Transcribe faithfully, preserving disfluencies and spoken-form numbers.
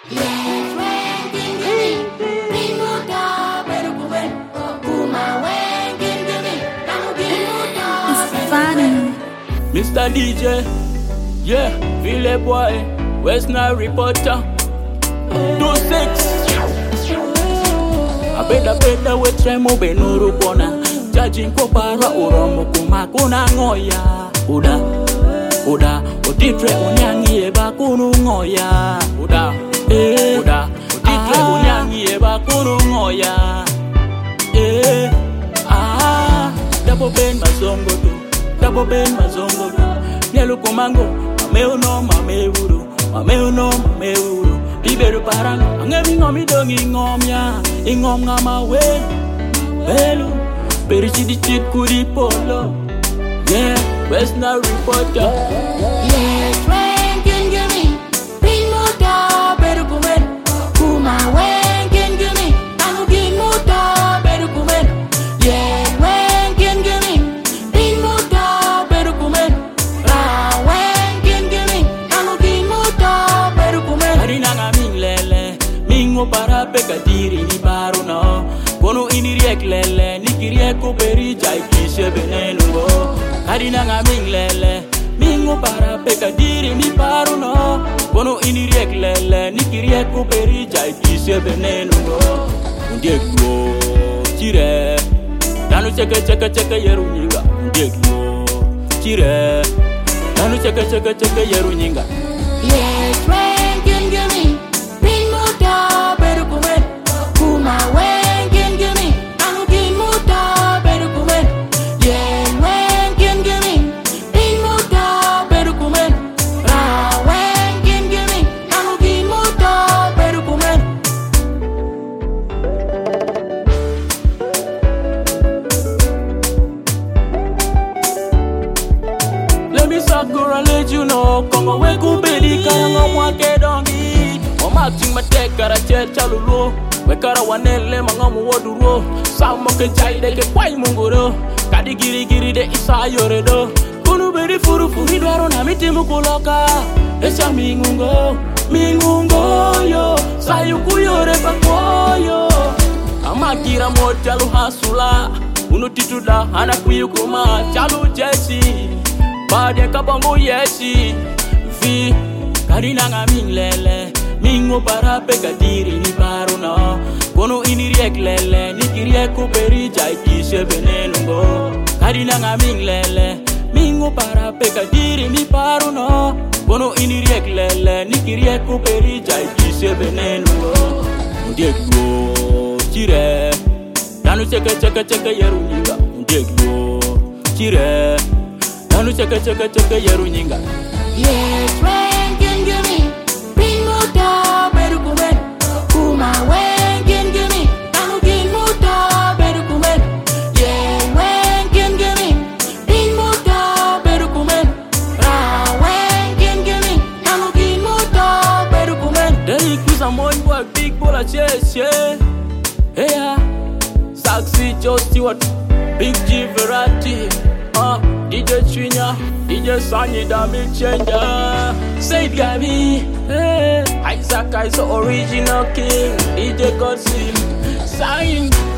Mister D J, yeah, feel a boy, West Nile reporter, two six. I better better we try mo benuru kona, judging ko para uromo kumakuna ngoya, uda, uda, utitre unyangi eba kunu ngoya, uda, eh, uda, utitre unyangi eba kunu ngoya, eh, ah, double bend mazongo tu. Double bend mazongo do Nielu kumango Mameu no mameu Mameu no mameu Iberu parang Angemi ngomi dong ingom ya Ingom ngama we Welu Perici di chit kudi polo Yeah West Nile reporter Yeah Twen kin gimi Pin muta Beru kumen Kuma wen kin gimi Anu kin muta Beru kumen Yeah wen kin gimi para peka diri ni paru no Kono ini riek lele Niki riek ko peri jai kishe benenu go Kadina nga ming lele Mingo para peka diri ni paru no Kono ini riek lele Niki riek ko peri jai kishe benenu go Undiek go Chire Danu cheke cheke cheke yeru nyinga Undiek go Chire Danu cheke cheke cheke yeru nyinga Yeah, twen kin gimi Pin muta beru kumen Kuma wen kin gimi Anu kin muta beru kumen Yeah, wen kin gimi Pin muta beru kumen Ra wen kin gimi Anu kin muta beru kumen Let me sakura let you know Kongo we kubeli kaya ngomwa kedongi Omakting matek kara che chalulo We kara wanele mangamu woduro Samo ke jai de ke kwai munguro Kadi giri giri de isa yore do Kunu beri furu furi dwaro na miti mukuloka Esha mingungo Mingungo yo Sayuku yore pakwoyo Amakira mo chalu hasula Unu tituda hana kuyukuma Chalu jesi Bade kabongo yesi Vi Karina nga ming lele Mingo para peka diri ni paru no Kono ini riek lele Niki riek ko peri jai kishe benenu go Karina nga ming lele Mingo para peka diri ni paru no Kono ini riek lele Niki riek ko peri jai kishe benenu go Undiek go Chire Danu cheke cheke cheke yeru nyinga Undiek go Chire Danu cheke cheke cheke yeru nyinga Yeah, twen kin gimi Pin muta beru kumen Kuma wen kin gimi Anu kin muta beru kumen Yeah, wen kin gimi Pin muta beru kumen Ra wen kin gimi Anu kin muta beru kumen Dari kusa moin boy big bola che che Hey ya Saxi Joe Stewart Big G Variety Uh, D J Chinya, D J Sanyi Dami Changer Said Gabi, hey, Isaac Iso Original King D J Godzilla, Sign